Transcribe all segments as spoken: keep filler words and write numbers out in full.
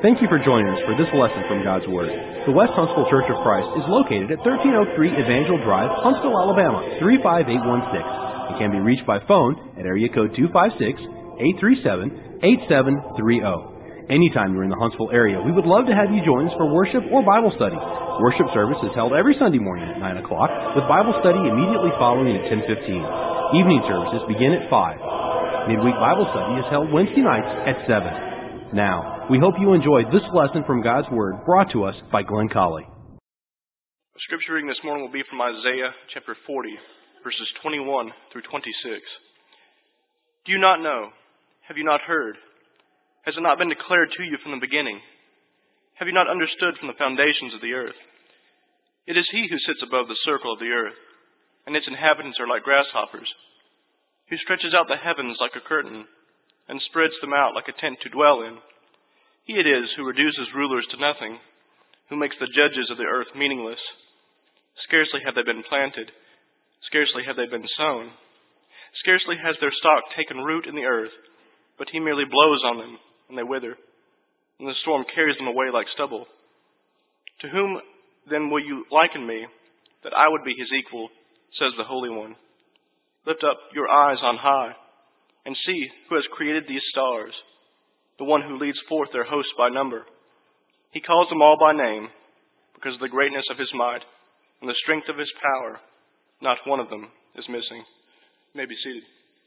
Thank you for joining us for this lesson from God's Word. The West Huntsville Church of Christ is located at thirteen oh three Evangel Drive, Huntsville, Alabama, three five eight one six. It can be reached by phone at area code two five six, eight three seven, eight seven three zero. Anytime you're in the Huntsville area, we would love to have you join us for worship or Bible study. Worship service is held every Sunday morning at nine o'clock, with Bible study immediately following at ten fifteen. Evening services begin at five. Midweek Bible study is held Wednesday nights at seven. Now, we hope you enjoyed this lesson from God's Word brought to us by Glenn Colley. The scripture reading this morning will be from Isaiah chapter forty, verses twenty-one through twenty-six. Do you not know? Have you not heard? Has it not been declared to you from the beginning? Have you not understood from the foundations of the earth? It is He who sits above the circle of the earth, and its inhabitants are like grasshoppers, who stretches out the heavens like a curtain, and spreads them out like a tent to dwell in. He it is who reduces rulers to nothing, who makes the judges of the earth meaningless. Scarcely have they been planted, scarcely have they been sown. Scarcely has their stock taken root in the earth, but He merely blows on them, and they wither, and the storm carries them away like stubble. To whom then will you liken me, that I would be His equal, says the Holy One? Lift up your eyes on high, and see who has created these stars, the one who leads forth their hosts by number. He calls them all by name, because of the greatness of His might and the strength of His power. Not one of them is missing. You may be seated.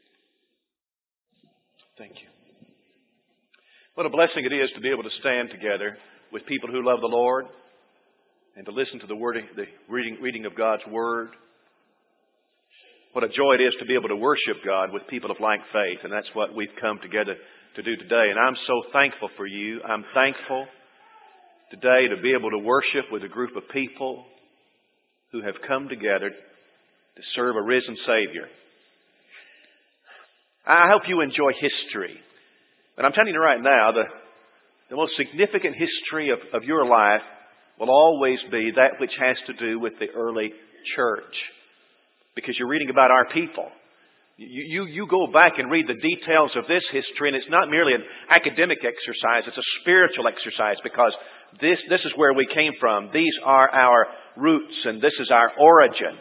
Thank you. What a blessing it is to be able to stand together with people who love the Lord and to listen to the wording, the reading, reading of God's Word. What a joy it is to be able to worship God with people of like faith, and that's what we've come together to do today. And I'm so thankful for you. I'm thankful today to be able to worship with a group of people who have come together to serve a risen Savior. I hope you enjoy history. But I'm telling you right now, the, the most significant history of, of your life will always be that which has to do with the early church. Because you're reading about our people. You, you, you go back and read the details of this history, and it's not merely an academic exercise, it's a spiritual exercise, because this, this is where we came from. These are our roots, and this is our origin.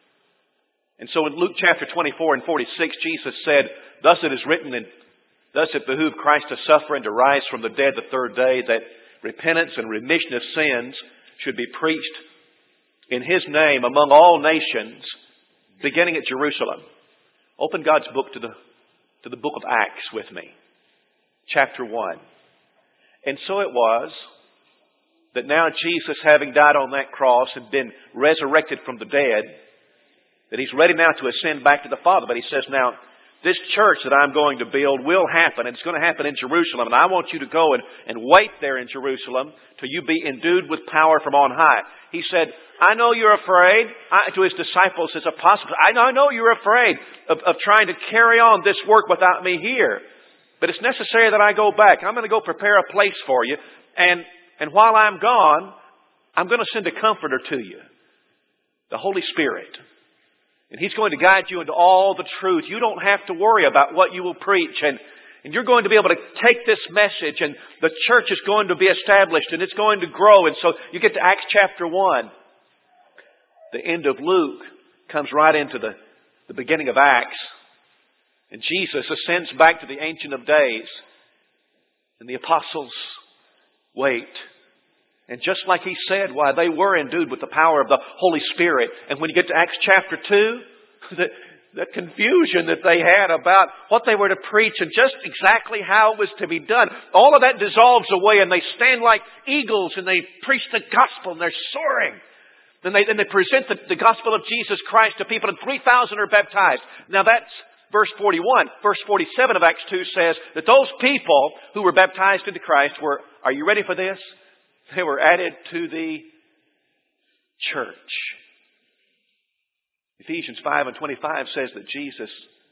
And so in Luke chapter twenty-four and forty-six, Jesus said, Thus it is written, and thus it behooved Christ to suffer and to rise from the dead the third day, that repentance and remission of sins should be preached in His name among all nations, beginning at Jerusalem. Open God's book to the, to the book of Acts with me. Chapter one. And so it was that now Jesus, having died on that cross and been resurrected from the dead, that He's ready now to ascend back to the Father. But He says, now, this church that I'm going to build will happen, and it's going to happen in Jerusalem. And I want you to go and, and wait there in Jerusalem till you be endued with power from on high. He said, I know you're afraid, I, to His disciples, His apostles, I know, I know you're afraid of, of trying to carry on this work without me here. But it's necessary that I go back. I'm going to go prepare a place for you. And, and while I'm gone, I'm going to send a comforter to you, the Holy Spirit. And He's going to guide you into all the truth. You don't have to worry about what you will preach. And, and you're going to be able to take this message, and the church is going to be established, and it's going to grow. And so you get to Acts chapter one. The end of Luke comes right into the, the beginning of Acts. And Jesus ascends back to the Ancient of Days. And the apostles wait. And just like He said, why, they were endued with the power of the Holy Spirit. And when you get to Acts chapter two, the, the confusion that they had about what they were to preach and just exactly how it was to be done, all of that dissolves away, and they stand like eagles and they preach the gospel, and they're soaring. Then they, then they present the, the gospel of Jesus Christ to people, and three thousand are baptized. Now that's verse forty-one. Verse forty-seven of Acts two says that those people who were baptized into Christ were, are you ready for this? They were added to the church. Ephesians five and twenty-five says that Jesus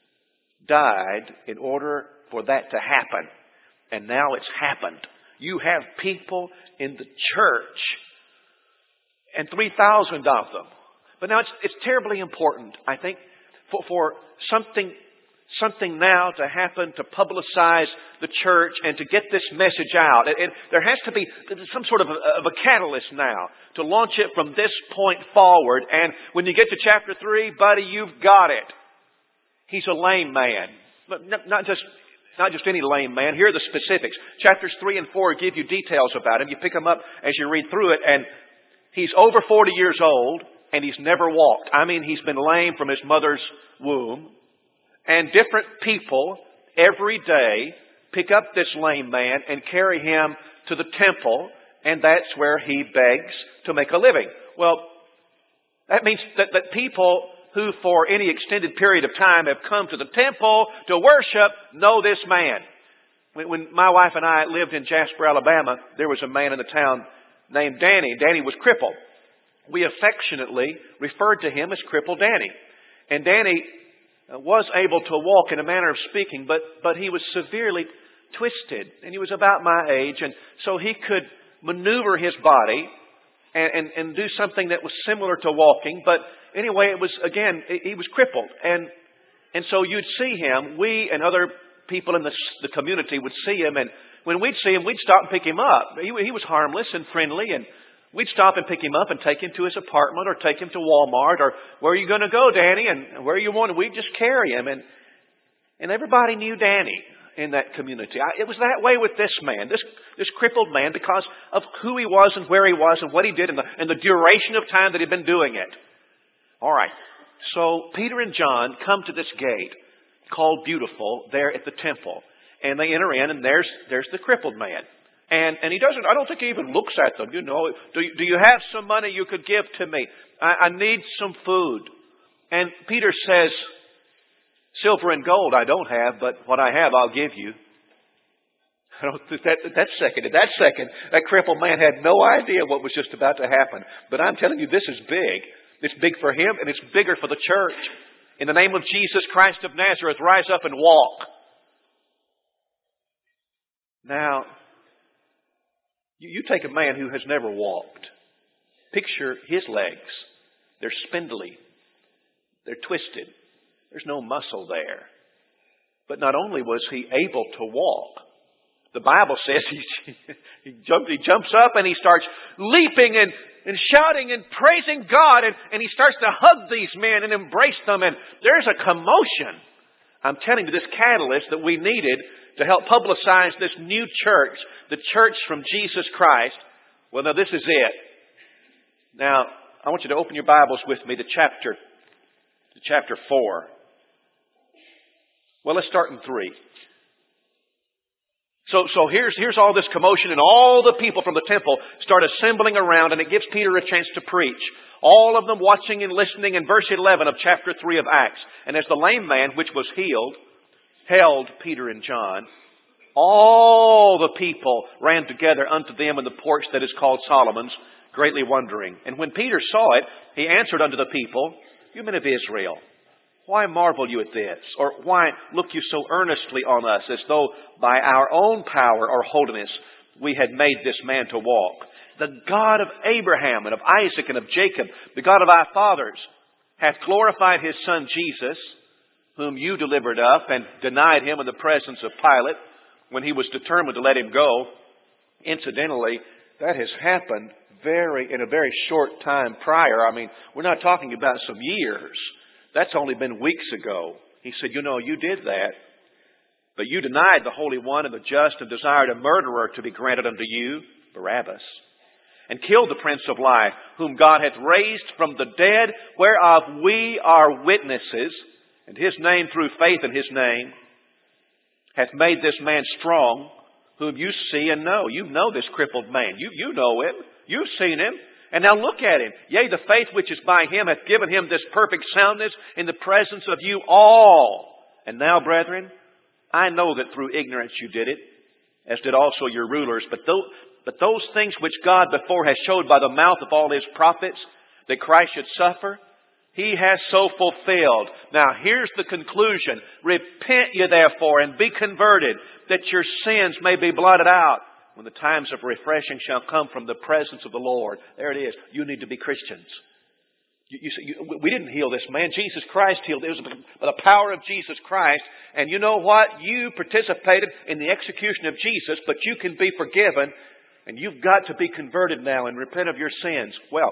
died in order for that to happen. And now it's happened. You have people in the church, and three thousand of them. But now it's, it's terribly important, I think, for, for something something now to happen to publicize the church and to get this message out. And, and there has to be some sort of a, of a catalyst now to launch it from this point forward. And when you get to chapter three, buddy, you've got it. He's a lame man. But not, not just not just any lame man. Here are the specifics. Chapters three and four give you details about him. You pick them up as you read through it. And he's over forty years old and he's never walked. I mean, he's been lame from his mother's womb. And different people every day pick up this lame man and carry him to the temple, and that's where he begs to make a living. Well, that means that, that people who for any extended period of time have come to the temple to worship know this man. When, when my wife and I lived in Jasper, Alabama, there was a man in the town named Danny. Danny was crippled. We affectionately referred to him as Crippled Danny. And Danny was able to walk in a manner of speaking, but, but he was severely twisted. And he was about my age, and so he could maneuver his body and, and, and do something that was similar to walking. But anyway, it was, again, he was crippled. And, and so you'd see him, we and other people in the, the community would see him, and when we'd see him, we'd stop and pick him up. He, he was harmless and friendly, and we'd stop and pick him up and take him to his apartment or take him to Walmart or, where are you going to go, Danny? And where you want? We'd just carry him. And, and everybody knew Danny in that community. I, it was that way with this man, this, this crippled man, because of who he was and where he was and what he did and the, and the duration of time that he'd been doing it. All right. So Peter and John come to this gate called Beautiful there at the temple. And they enter in, and there's, there's the crippled man. And, and he doesn't, I don't think he even looks at them. You know, do you, do you have some money you could give to me? I, I need some food. And Peter says, silver and gold I don't have, but what I have I'll give you. I don't think that, that second, that second, that crippled man had no idea what was just about to happen. But I'm telling you, this is big. It's big for him and it's bigger for the church. In the name of Jesus Christ of Nazareth, rise up and walk. Now, you take a man who has never walked. Picture his legs. They're spindly. They're twisted. There's no muscle there. But not only was he able to walk, the Bible says he, he, jump, he jumps up and he starts leaping and, and shouting and praising God. And, and he starts to hug these men and embrace them. And there's a commotion. I'm telling you, this catalyst that we needed to help publicize this new church, the church from Jesus Christ. Well, now this is it. Now, I want you to open your Bibles with me to chapter, to chapter four. Well, let's start in three. So, so here's, here's all this commotion, and all the people from the temple start assembling around, and it gives Peter a chance to preach. All of them watching and listening in verse eleven of chapter three of Acts. And as the lame man, which was healed, held Peter and John, all the people ran together unto them in the porch that is called Solomon's, greatly wondering. And when Peter saw it, he answered unto the people, You men of Israel, why marvel you at this? Or why look you so earnestly on us, as though by our own power or holiness we had made this man to walk? The God of Abraham and of Isaac and of Jacob, the God of our fathers, hath glorified his Son Jesus, whom you delivered up and denied him in the presence of Pilate when he was determined to let him go. Incidentally, that has happened very in a very short time prior. I mean, we're not talking about some years. That's only been weeks ago. He said, you know, you did that, but you denied the Holy One and the just and desired a murderer to be granted unto you, Barabbas, and killed the Prince of Life, whom God hath raised from the dead, whereof we are witnesses. And his name, through faith in his name, hath made this man strong, whom you see and know. You know this crippled man. You, you know him. You've seen him. And now look at him. Yea, the faith which is by him hath given him this perfect soundness in the presence of you all. And now, brethren, I know that through ignorance you did it, as did also your rulers. But those, but those things which God before has showed by the mouth of all his prophets, that Christ should suffer, he has so fulfilled. Now, here's the conclusion. Repent ye therefore and be converted, that your sins may be blotted out, when the times of refreshing shall come from the presence of the Lord. There it is. You need to be Christians. You, you, you, we didn't heal this man. Jesus Christ healed. It was by the power of Jesus Christ. And you know what? You participated in the execution of Jesus, but you can be forgiven. And you've got to be converted now and repent of your sins. Well,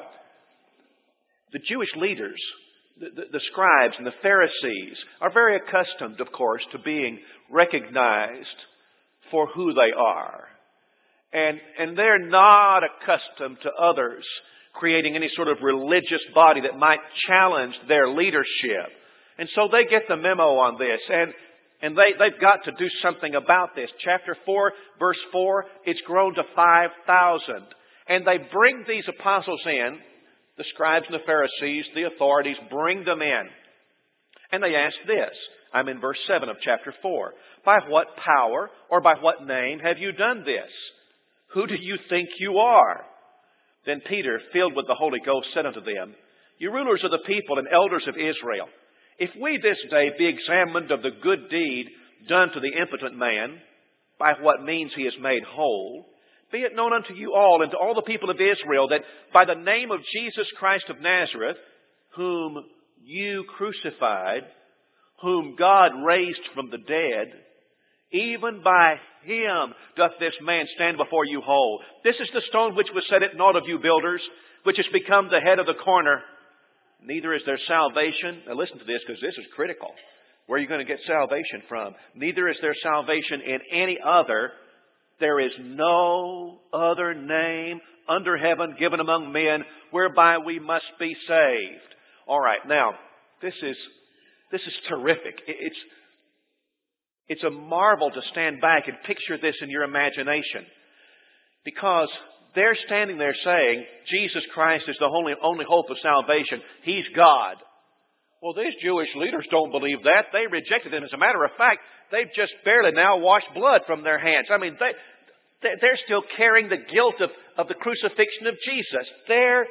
the Jewish leaders, the, the, the scribes and the Pharisees, are very accustomed, of course, to being recognized for who they are. And, and they're not accustomed to others creating any sort of religious body that might challenge their leadership. And so they get the memo on this. And, and they, they've got to do something about this. Chapter four, verse four, it's grown to five thousand. And they bring these apostles in, the scribes and the Pharisees, the authorities, bring them in. And they ask this. I'm in verse seven of chapter four. By what power or by what name have you done this? Who do you think you are? Then Peter, filled with the Holy Ghost, said unto them, You rulers of the people and elders of Israel, if we this day be examined of the good deed done to the impotent man, by what means he is made whole, be it known unto you all and to all the people of Israel that by the name of Jesus Christ of Nazareth, whom you crucified, whom God raised from the dead, even by Him doth this man stand before you whole. This is the stone which was set at naught of you builders, which has become the head of the corner. Neither is there salvation. Now listen to this, because this is critical. Where are you going to get salvation from? Neither is there salvation in any other. There is no other name under heaven given among men whereby we must be saved. All right, now, this is, this is terrific. It's, It's a marvel to stand back and picture this in your imagination. Because they're standing there saying, Jesus Christ is the only, only hope of salvation. He's God. Well, these Jewish leaders don't believe that. They rejected Him. As a matter of fact, they've just barely now washed blood from their hands. I mean, they, they're still carrying the guilt of, of the crucifixion of Jesus. There,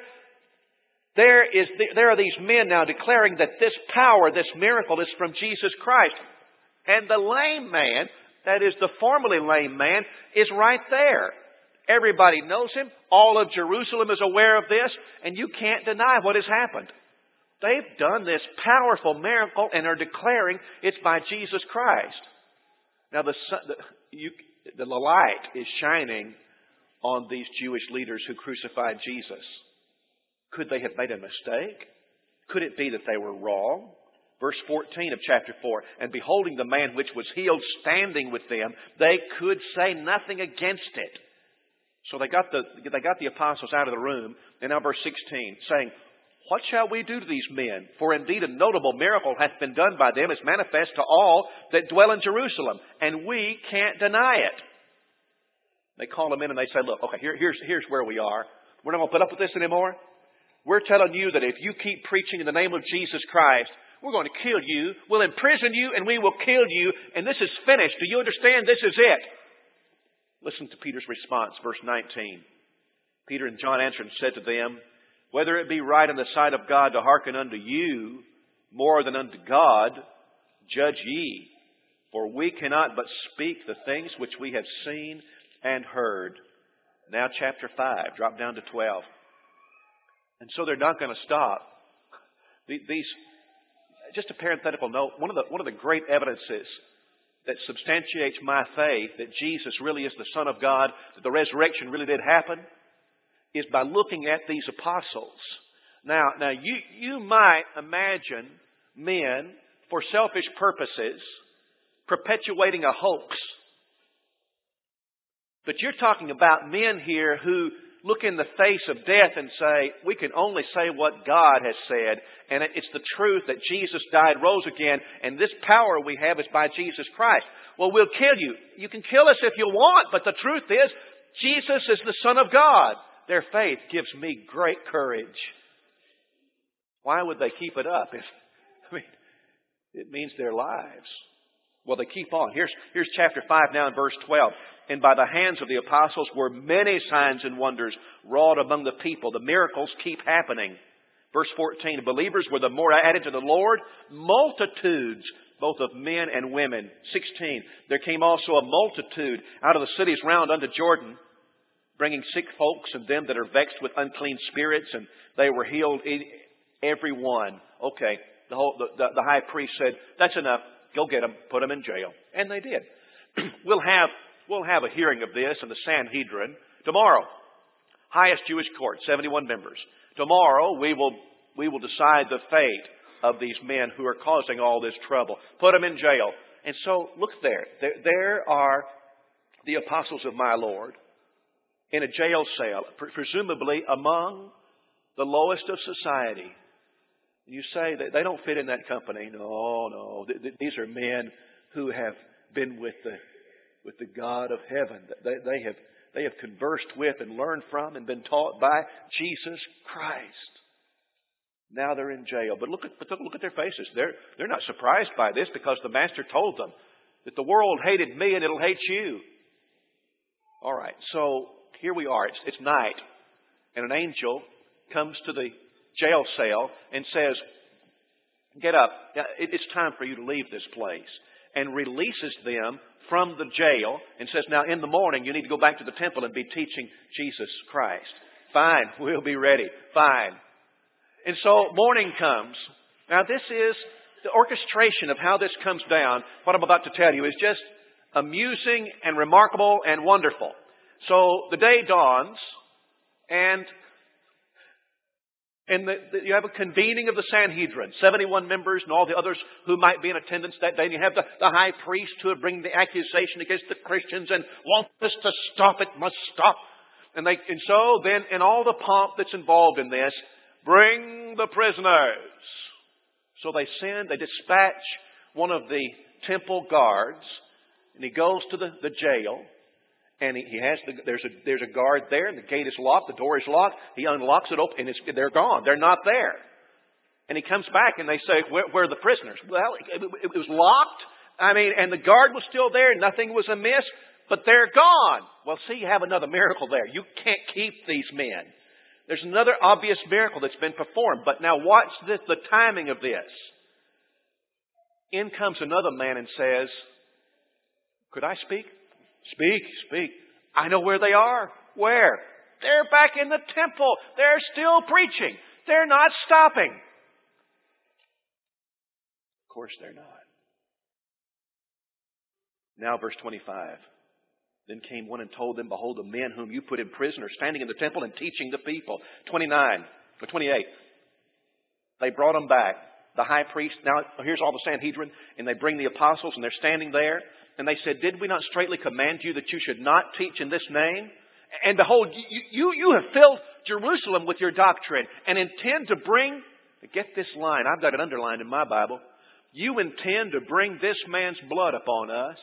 there, is, there are these men now declaring that this power, this miracle is from Jesus Christ. And the lame man, that is the formerly lame man, is right there. Everybody knows him. All of Jerusalem is aware of this. And you can't deny what has happened. They've done this powerful miracle and are declaring it's by Jesus Christ. Now the, the, you, the light is shining on these Jewish leaders who crucified Jesus. Could they have made a mistake? Could it be that they were wrong? Verse fourteen of chapter four, and beholding the man which was healed standing with them, they could say nothing against it. So they got the, they got the apostles out of the room. And now verse sixteen, saying, What shall we do to these men? For indeed a notable miracle hath been done by them, is manifest to all that dwell in Jerusalem, and we can't deny it. They call them in and they say, Look, okay, here, here's, here's where we are. We're not going to put up with this anymore. We're telling you that if you keep preaching in the name of Jesus Christ, we're going to kill you, we'll imprison you, and we will kill you, and this is finished. Do you understand? This is it. Listen to Peter's response, verse nineteen. Peter and John answered and said to them, Whether it be right in the sight of God to hearken unto you more than unto God, judge ye. For we cannot but speak the things which we have seen and heard. Now chapter five, drop down to twelve. And so they're not going to stop. These... Just a parenthetical note, one of the, one of the great evidences that substantiates my faith that Jesus really is the Son of God, that the resurrection really did happen, is by looking at these apostles. Now, now you, you might imagine men, for selfish purposes, perpetuating a hoax. But you're talking about men here who look in the face of death and say, we can only say what God has said. And it's the truth that Jesus died, rose again, and this power we have is by Jesus Christ. Well, we'll kill you. You can kill us if you want, but the truth is, Jesus is the Son of God. Their faith gives me great courage. Why would they keep it up? If, I mean, it means their lives. Well, they keep on. Here's, here's chapter five now in verse twelve. And by the hands of the apostles were many signs and wonders wrought among the people. The miracles keep happening. Verse fourteen, believers were the more added to the Lord, multitudes, both of men and women. sixteen, there came also a multitude out of the cities round unto Jordan, bringing sick folks and them that are vexed with unclean spirits, and they were healed. Everyone. Okay. The whole the, the, the high priest said, that's enough. Go get them. Put them in jail. And they did. we'll have we'll have a hearing of this in the Sanhedrin tomorrow. Highest Jewish court, seventy-one members. Tomorrow we will we will decide the fate of these men who are causing all this trouble. Put them in jail. And so look there. There, there are the apostles of my Lord in a jail cell, presumably among the lowest of society. You say that they don't fit in that company. No, no. These are men who have been with the with the God of heaven. They, they have they have conversed with and learned from and been taught by Jesus Christ. Now they're in jail. But look at but look at their faces. They're they're not surprised by this because the Master told them that the world hated me and it'll hate you. All right. So here we are. It's it's night, and an angel comes to the jail cell and says, get up. It's time for you to leave this place. And releases them from the jail and says, now in the morning you need to go back to the temple and be teaching Jesus Christ. Fine, we'll be ready. Fine. And so morning comes. Now this is the orchestration of how this comes down. What I'm about to tell you is just amusing and remarkable and wonderful. So the day dawns and And the, the, you have a convening of the Sanhedrin, seventy-one members and all the others who might be in attendance that day. And you have the, the high priest who are bringing the accusation against the Christians and want this to stop. It must stop. And, they, and so then in all the pomp that's involved in this, bring the prisoners. So they send, they dispatch one of the temple guards, and he goes to the, the jail. And he has the, there's a there's a guard there, and the gate is locked, the door is locked. He unlocks it open, and it's, they're gone. They're not there. And he comes back, and they say, "Where, where are the prisoners?" Well, it, it, it was locked. I mean, and the guard was still there. Nothing was amiss, but they're gone. Well, see, you have another miracle there. You can't keep these men. There's another obvious miracle that's been performed. But now watch the, the timing of this. In comes another man and says, "Could I speak?" Speak, speak. I know where they are. Where? They're back in the temple. They're still preaching. They're not stopping. Of course they're not. Now verse twenty-five. Then came one and told them, behold, the men whom you put in prison are standing in the temple and teaching the people. twenty-nine or twenty-eight. They brought them back. The high priest, now here's all the Sanhedrin, and they bring the apostles and they're standing there. And they said, did we not straightly command you that you should not teach in this name? And behold, you, you, you have filled Jerusalem with your doctrine and intend to bring, get this line, I've got it underlined in my Bible. You intend to bring this man's blood upon us.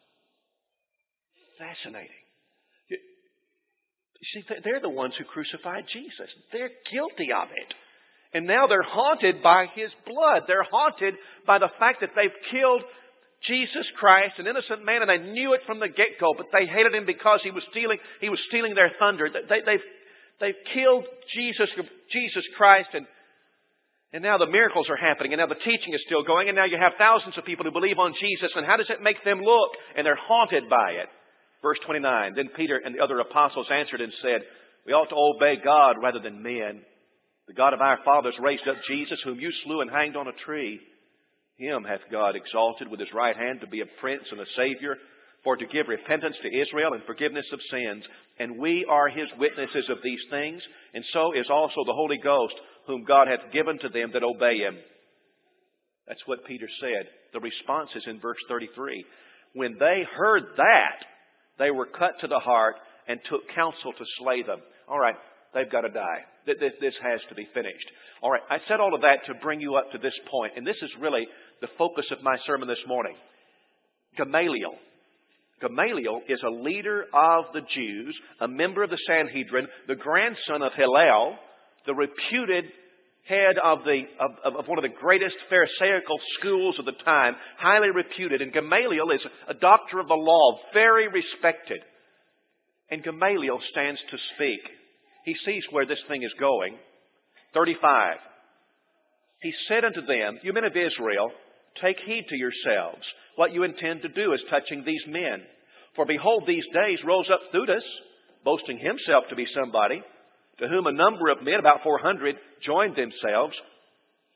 Fascinating. You see, they're the ones who crucified Jesus. They're guilty of it. And now they're haunted by His blood. They're haunted by the fact that they've killed Jesus Christ, an innocent man, and they knew it from the get-go, but they hated Him because He was stealing, He was stealing their thunder. They, they've, they've killed Jesus, Jesus Christ, and, and now the miracles are happening, and now the teaching is still going, and now you have thousands of people who believe on Jesus, and how does it make them look? And they're haunted by it. Verse twenty-nine, then Peter and the other apostles answered and said, we ought to obey God rather than men. The God of our fathers raised up Jesus, whom you slew and hanged on a tree. Him hath God exalted with His right hand to be a prince and a savior, for to give repentance to Israel and forgiveness of sins. And we are His witnesses of these things, and so is also the Holy Ghost, whom God hath given to them that obey Him. That's what Peter said. The response is in verse thirty-three. When they heard that, they were cut to the heart and took counsel to slay them. All right, they've got to die. This has to be finished. All right, I said all of that to bring you up to this point, and this is really the focus of my sermon this morning. Gamaliel. Gamaliel is a leader of the Jews, a member of the Sanhedrin, the grandson of Hillel, the reputed head of, the, of, of one of the greatest Pharisaical schools of the time, highly reputed. And Gamaliel is a doctor of the law, very respected. And Gamaliel stands to speak. He sees where this thing is going. thirty-five. He said unto them, you men of Israel, take heed to yourselves what you intend to do as touching these men. For behold, these days rose up Theudas, boasting himself to be somebody, to whom a number of men, about four hundred, joined themselves.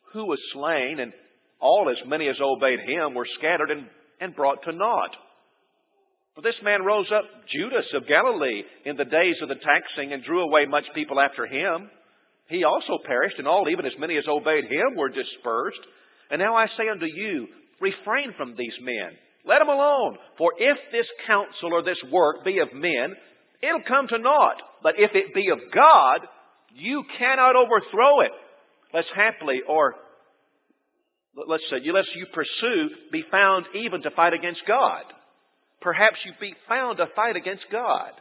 who was slain, and all as many as obeyed him were scattered and, and brought to naught. For this man rose up, Judas of Galilee, in the days of the taxing, and drew away much people after him. He also perished, and all, even as many as obeyed him, were dispersed. And now I say unto you, refrain from these men. Let them alone. For if this counsel or this work be of men, it'll come to naught. But if it be of God, you cannot overthrow it. Lest haply, or let's say, unless you pursue, be found even to fight against God. Perhaps you be found to fight against God.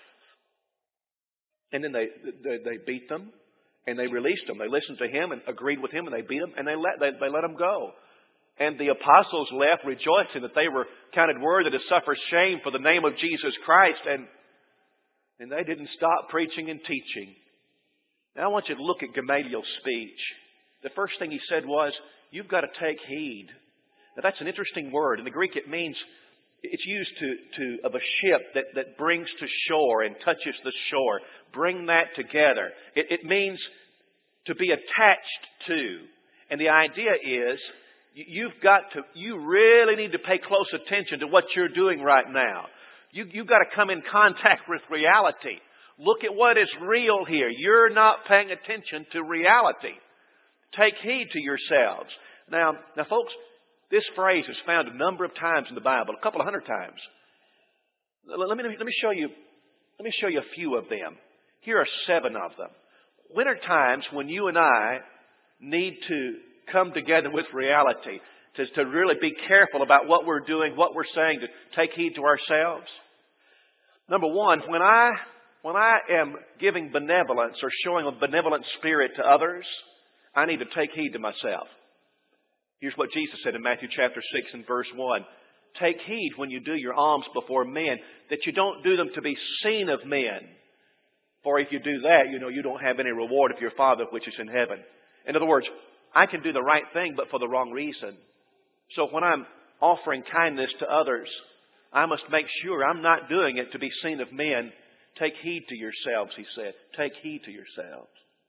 And then they, they, they beat them, and they released them. They listened to him and agreed with him, and they beat him, and they let, they, they let him go. And the apostles left rejoicing that they were counted worthy to suffer shame for the name of Jesus Christ. And, and they didn't stop preaching and teaching. Now I want you to look at Gamaliel's speech. The first thing he said was, you've got to take heed. Now that's an interesting word. In the Greek it means, it's used to, to of a ship that, that brings to shore and touches the shore. Bring that together. It, it means to be attached to. And the idea is, you've got to, you really need to pay close attention to what you're doing right now. You, you've got to come in contact with reality. Look at what is real here. You're not paying attention to reality. Take heed to yourselves. Now, now folks, this phrase is found a number of times in the Bible, a couple of hundred times. Let me, let me show you, let me show you a few of them. Here are seven of them. When are times when you and I need to come together with reality, to, to really be careful about what we're doing, what we're saying, to take heed to ourselves? Number one, when I, when I am giving benevolence or showing a benevolent spirit to others, I need to take heed to myself. Here's what Jesus said in Matthew chapter six and verse one. Take heed when you do your alms before men, that you don't do them to be seen of men. For if you do that, you know, you don't have any reward of your Father which is in heaven. In other words, I can do the right thing, but for the wrong reason. So when I'm offering kindness to others, I must make sure I'm not doing it to be seen of men. Take heed to yourselves, he said. Take heed to yourselves.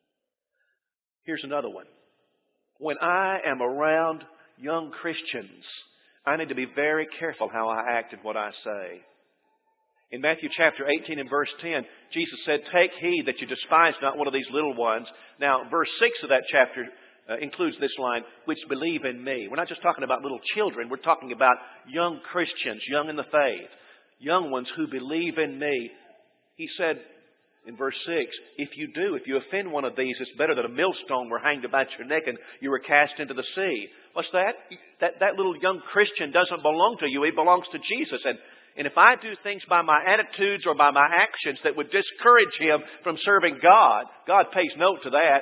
Here's another one. When I am around young Christians, I need to be very careful how I act and what I say. In Matthew chapter eighteen and verse ten, Jesus said, take heed that you despise not one of these little ones. Now, verse six of that chapter Uh, includes this line, which believe in me. We're not just talking about little children. We're talking about young Christians, young in the faith, young ones who believe in me. He said in verse six, if you do, if you offend one of these, it's better that a millstone were hanged about your neck and you were cast into the sea. What's that? That, that little young Christian doesn't belong to you. He belongs to Jesus. And, and if I do things by my attitudes or by my actions that would discourage him from serving God, God pays note to that.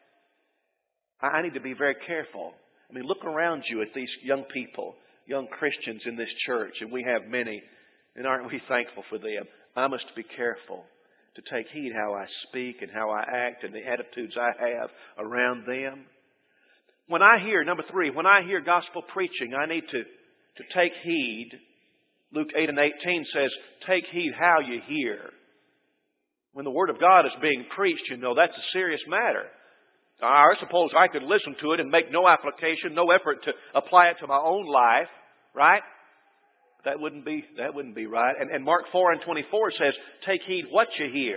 I need to be very careful. I mean, look around you at these young people, young Christians in this church, and we have many, and aren't we thankful for them? I must be careful to take heed how I speak and how I act and the attitudes I have around them. When I hear, number three, when I hear gospel preaching, I need to, to take heed. Luke eight and eighteen says, take heed how you hear. When the Word of God is being preached, you know, that's a serious matter. I suppose I could listen to it and make no application, no effort to apply it to my own life, right? That wouldn't be, that wouldn't be right. And, and Mark four and twenty-four says, take heed what you hear.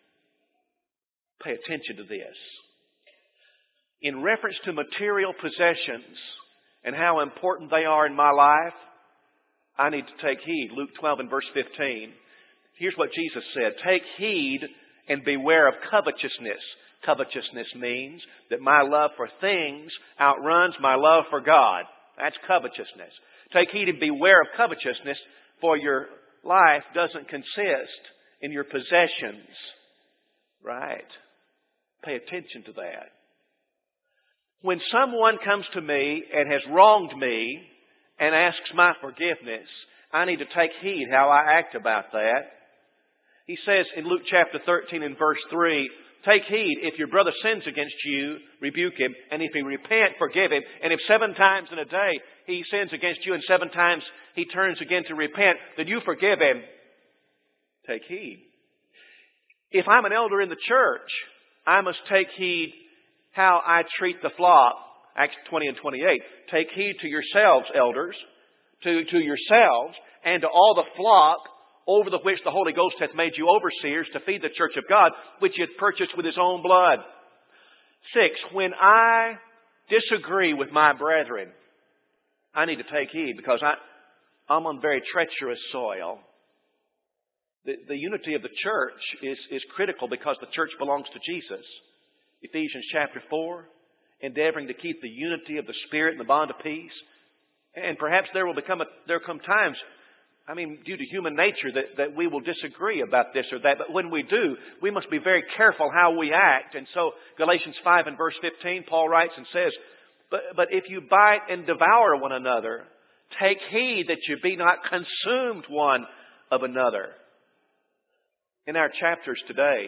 Pay attention to this. In reference to material possessions and how important they are in my life, I need to take heed. Luke twelve and verse fifteen. Here's what Jesus said. Take heed and beware of covetousness. Covetousness means that my love for things outruns my love for God. That's covetousness. Take heed and beware of covetousness, for your life doesn't consist in your possessions. Right? Pay attention to that. When someone comes to me and has wronged me and asks my forgiveness, I need to take heed how I act about that. He says in Luke chapter thirteen and verse three, take heed, if your brother sins against you, rebuke him, and if he repent, forgive him. And if seven times in a day he sins against you and seven times he turns again to repent, then you forgive him. Take heed. If I'm an elder in the church, I must take heed how I treat the flock. Acts twenty and twenty-eight. Take heed to yourselves, elders, to, to yourselves, and to all the flock over the which the Holy Ghost hath made you overseers to feed the church of God, which he hath purchased with his own blood. Six, when I disagree with my brethren, I need to take heed because I, I'm on very treacherous soil. The, the unity of the church is, is critical because the church belongs to Jesus. Ephesians chapter four, endeavoring to keep the unity of the Spirit and the bond of peace. And perhaps there will become a, there come times, I mean, due to human nature, that, that we will disagree about this or that. But when we do, we must be very careful how we act. And so Galatians five and verse fifteen, Paul writes and says, But, but if you bite and devour one another, take heed that you be not consumed one of another. In our chapters today,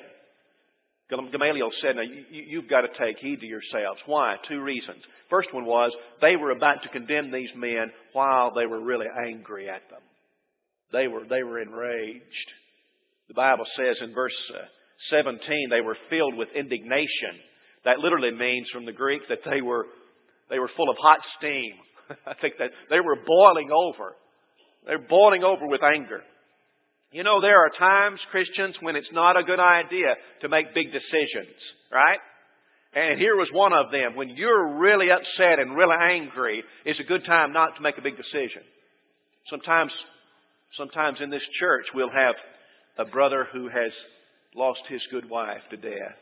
Gamaliel said, now you, you've got to take heed to yourselves. Why? Two reasons. First one was they were about to condemn these men while they were really angry at them. They were, they were enraged. The Bible says in verse seventeen, they were filled with indignation. That literally means from the Greek that they were, they were full of hot steam. I think that they were boiling over. They're boiling over with anger. You know, there are times, Christians, when it's not a good idea to make big decisions, right? And here was one of them. When you're really upset and really angry, it's a good time not to make a big decision. Sometimes, sometimes in this church, we'll have a brother who has lost his good wife to death,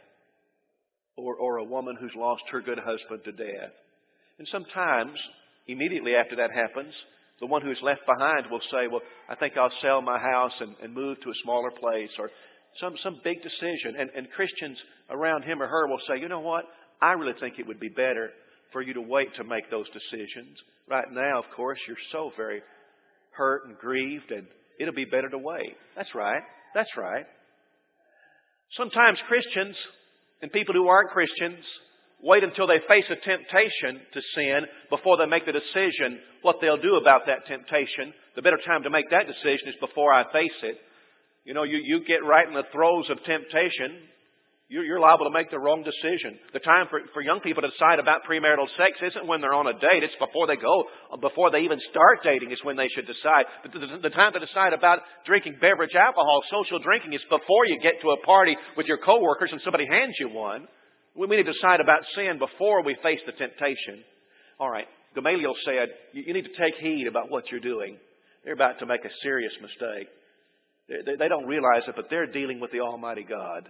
or, or a woman who's lost her good husband to death. And sometimes, immediately after that happens, the one who is left behind will say, well, I think I'll sell my house and, and move to a smaller place, or some, some big decision. And, and Christians around him or her will say, you know what? I really think it would be better for you to wait to make those decisions. Right now, of course, you're so very hurt and grieved, and it'll be better to wait. That's right. That's right. Sometimes Christians and people who aren't Christians wait until they face a temptation to sin before they make the decision what they'll do about that temptation. The better time to make that decision is before I face it. You know, you, you get right in the throes of temptation, you're, you're liable to make the wrong decision. The time for, for young people to decide about premarital sex isn't when they're on a date. It's before they go, before they even start dating is when they should decide. But the, the time to decide about drinking beverage alcohol, social drinking, is before you get to a party with your coworkers and somebody hands you one. We need to decide about sin before we face the temptation. All right. Gamaliel said, you need to take heed about what you're doing. They're about to make a serious mistake. They, they don't realize it, but they're dealing with the Almighty God.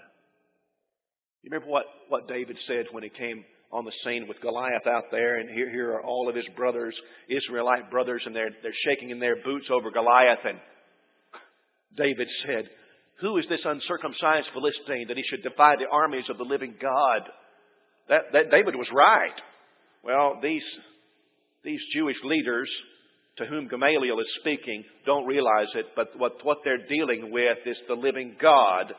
You remember what, what David said when he came on the scene with Goliath out there, and here, here are all of his brothers, Israelite brothers, and they're, they're shaking in their boots over Goliath. And David said, who is this uncircumcised Philistine that he should defy the armies of the living God? That, that David was right. Well, these, these Jewish leaders to whom Gamaliel is speaking don't realize it, but what, what they're dealing with is the living God.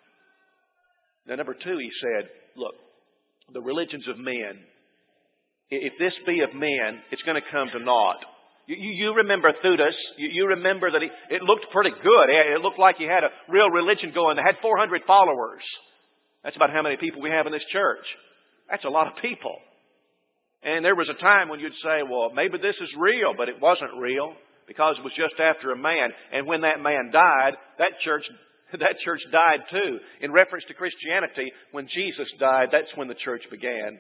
Now, number two, he said, look, the religions of men, if this be of men, it's going to come to naught. You, you, you remember Theudas. You, you remember that he, it looked pretty good. It looked like he had a real religion going. They had four hundred followers. That's about how many people we have in this church. That's a lot of people. And there was a time when you'd say, well, maybe this is real, but it wasn't real because it was just after a man. And when that man died, that church, that church died too. In reference to Christianity, when Jesus died, that's when the church began.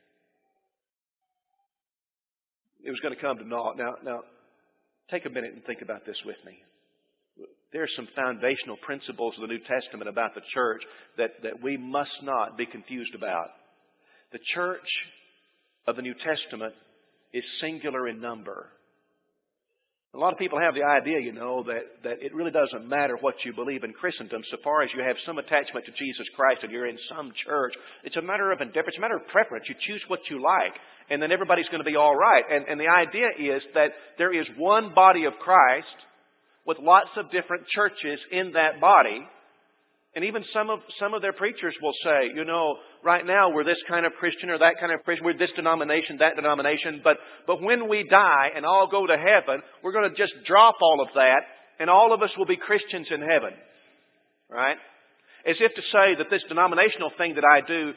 It was going to come to naught. Now, now, take a minute and think about this with me. There are some foundational principles of the New Testament about the church that, that we must not be confused about. The church of the New Testament is singular in number. A lot of people have the idea, you know, that, that it really doesn't matter what you believe in Christendom so far as you have some attachment to Jesus Christ and you're in some church. It's a matter of indifference. It's a matter of preference. You choose what you like, and then everybody's going to be all right. And, and the idea is that there is one body of Christ with lots of different churches in that body. And even some of some of their preachers will say, you know, right now we're this kind of Christian or that kind of Christian. We're this denomination, that denomination. But but when we die and all go to heaven, we're going to just drop all of that and all of us will be Christians in heaven. Right? As if to say that this denominational thing that I do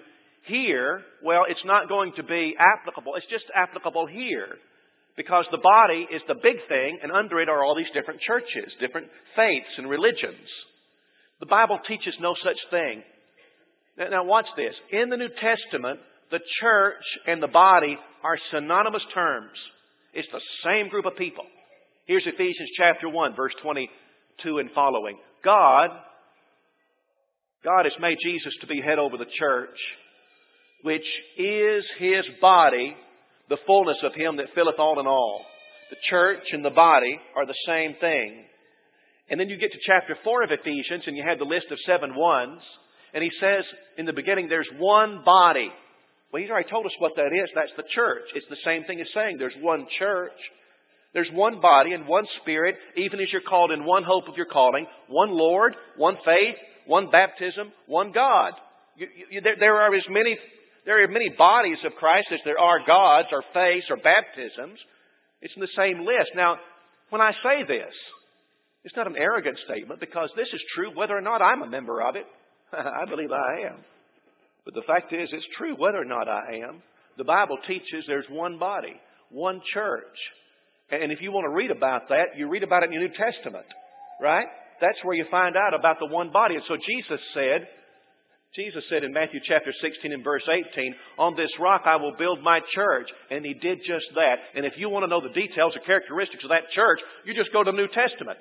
Here, well, it's not going to be applicable. It's just applicable here. Because the body is the big thing, and under it are all these different churches, different faiths and religions. The Bible teaches no such thing. Now, now watch this. In the New Testament, the church and the body are synonymous terms. It's the same group of people. Here's Ephesians chapter one, verse twenty-two and following. God, God has made Jesus to be head over the church, which is His body, the fullness of Him that filleth all in all. The church and the body are the same thing. And then you get to chapter four of Ephesians and you have the list of seven ones. And he says in the beginning there's one body. Well, he's already told us what that is. That's the church. It's the same thing as saying there's one church. There's one body and one Spirit, even as you're called in one hope of your calling, one Lord, one faith, one baptism, one God. You, you, there, there are as many there are many bodies of Christ as there are gods or faiths or baptisms. It's in the same list. Now, when I say this, it's not an arrogant statement because this is true whether or not I'm a member of it. I believe I am. But the fact is, it's true whether or not I am. The Bible teaches there's one body, one church. And if you want to read about that, you read about it in the New Testament, right? That's where you find out about the one body. And so Jesus said, Jesus said in Matthew chapter sixteen and verse eighteen, on this rock I will build my church. And He did just that. And if you want to know the details or characteristics of that church, you just go to the New Testament.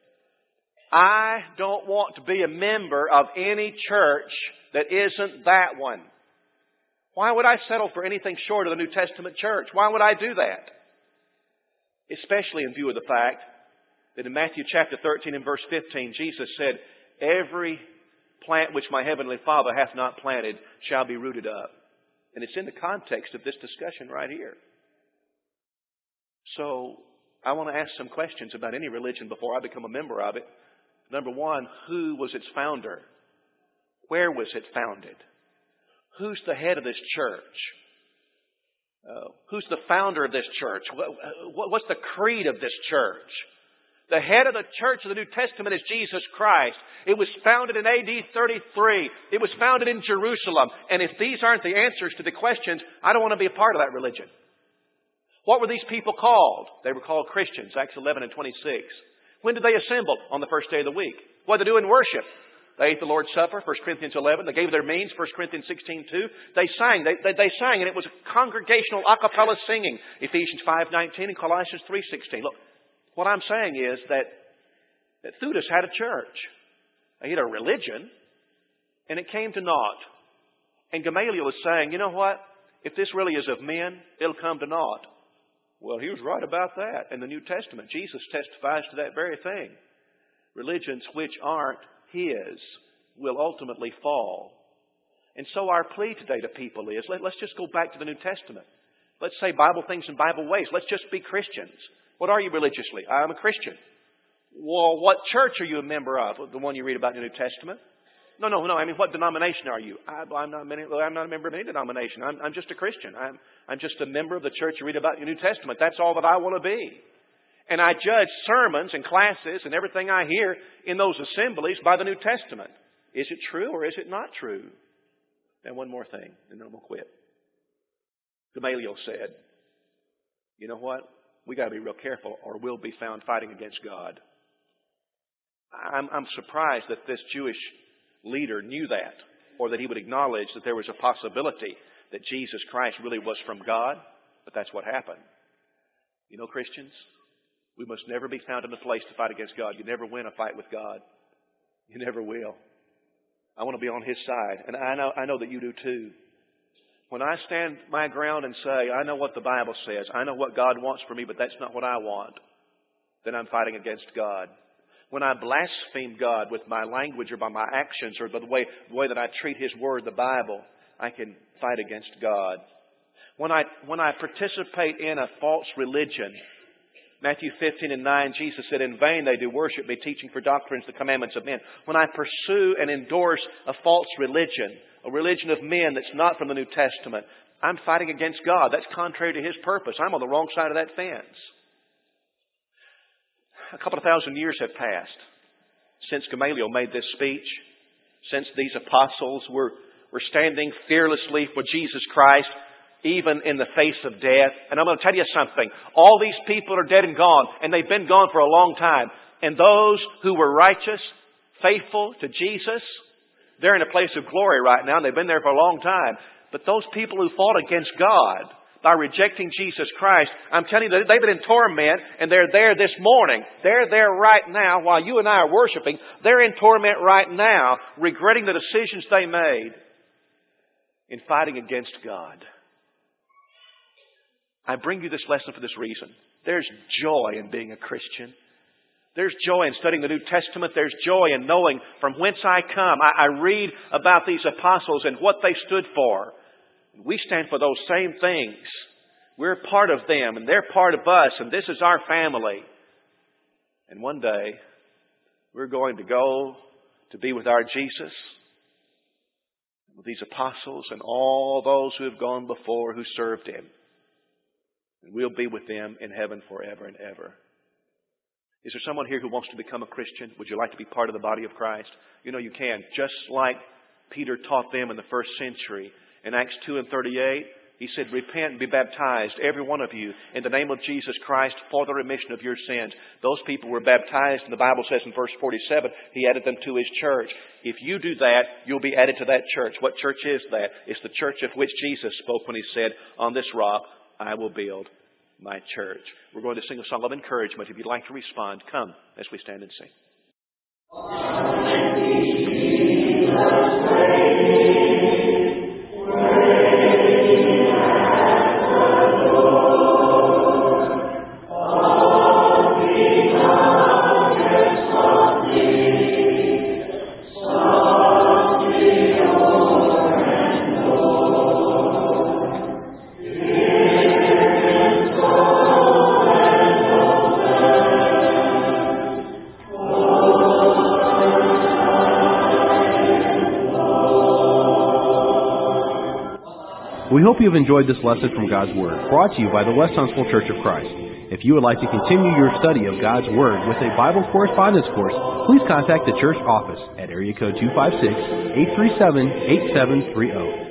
I don't want to be a member of any church that isn't that one. Why would I settle for anything short of the New Testament church? Why would I do that? Especially in view of the fact that in Matthew chapter thirteen and verse fifteen, Jesus said, every plant which my heavenly Father hath not planted shall be rooted up. And it's in the context of this discussion right here. So I want to ask some questions about any religion before I become a member of it. Number one, who was its founder? Where was it founded? Who's the head of this church? Uh, who's the founder of this church? What, what's the creed of this church? The head of the church of the New Testament is Jesus Christ. It was founded in A D thirty-three. It was founded in Jerusalem. And if these aren't the answers to the questions, I don't want to be a part of that religion. What were these people called? They were called Christians, Acts eleven and twenty-six. When did they assemble? On the first day of the week. What did they do in worship? They ate the Lord's Supper, First Corinthians eleven. They gave their means, First Corinthians sixteen two. They sang. They, they, they sang, and it was a congregational a cappella singing, Ephesians five nineteen and Colossians three sixteen. Look, what I'm saying is that, that Theudas had a church. He had a religion, and it came to naught. And Gamaliel was saying, you know what? If this really is of men, it'll come to naught. Well, he was right about that. In the New Testament, Jesus testifies to that very thing. Religions which aren't His will ultimately fall. And so our plea today to people is, let, let's just go back to the New Testament. Let's say Bible things in Bible ways. Let's just be Christians. What are you religiously? I'm a Christian. Well, what church are you a member of? The one you read about in the New Testament? No, no, no. I mean, what denomination are you? I, I'm, not many, I'm not a member of any denomination. I'm, I'm just a Christian. I'm, I'm just a member of the church you read about in the New Testament. That's all that I want to be. And I judge sermons and classes and everything I hear in those assemblies by the New Testament. Is it true or is it not true? And one more thing, and then we'll quit. Gamaliel said, you know what? We got to be real careful or we'll be found fighting against God. I'm, I'm surprised that this Jewish leader knew that, or that he would acknowledge that there was a possibility that Jesus Christ really was from God, but that's what happened. You know, Christians, we must never be found in a place to fight against God. You never win a fight with God. You never will. I want to be on His side, and I know, I know that you do too. When I stand my ground and say, I know what the Bible says, I know what God wants for me, but that's not what I want, then I'm fighting against God. When I blaspheme God with my language or by my actions or by the way, the way that I treat His Word, the Bible, I can fight against God. When I, when I participate in a false religion, Matthew fifteen and nine, Jesus said, in vain they do worship me, teaching for doctrines the commandments of men. When I pursue and endorse a false religion, a religion of men that's not from the New Testament, I'm fighting against God. That's contrary to His purpose. I'm on the wrong side of that fence. A couple of thousand years have passed since Gamaliel made this speech, since these apostles were, We're standing fearlessly for Jesus Christ, even in the face of death. And I'm going to tell you something. All these people are dead and gone, and they've been gone for a long time. And those who were righteous, faithful to Jesus, they're in a place of glory right now, and they've been there for a long time. But those people who fought against God by rejecting Jesus Christ, I'm telling you, they've been in torment, and they're there this morning. They're there right now while you and I are worshiping. They're in torment right now, regretting the decisions they made in fighting against God. I bring you this lesson for this reason. There's joy in being a Christian. There's joy in studying the New Testament. There's joy in knowing from whence I come. I, I read about these apostles and what they stood for. We stand for those same things. We're part of them, and they're part of us, and this is our family. And one day, we're going to go to be with our Jesus, with these apostles and all those who have gone before who served Him. And we'll be with them in heaven forever and ever. Is there someone here who wants to become a Christian? Would you like to be part of the body of Christ? You know you can. Just like Peter taught them in the first century. In Acts two and thirty-eight, he said, repent and be baptized, every one of you, in the name of Jesus Christ for the remission of your sins. Those people were baptized, and the Bible says in verse forty-seven, He added them to His church. If you do that, you'll be added to that church. What church is that? It's the church of which Jesus spoke when He said, on this rock I will build my church. We're going to sing a song of encouragement. If you'd like to respond, come as we stand and sing. We hope you have enjoyed this lesson from God's Word, brought to you by the West Huntsville Church of Christ. If you would like to continue your study of God's Word with a Bible correspondence course, please contact the church office at area code two five six, eight three seven, eight seven three zero.